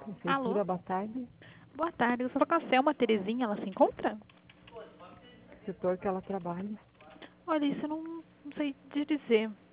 Alô? Prefeitura, boa tarde. Boa tarde. Eu sou com a Selma Terezinha, ela se encontra? Que setor que ela trabalha? Olha, isso eu não sei te dizer.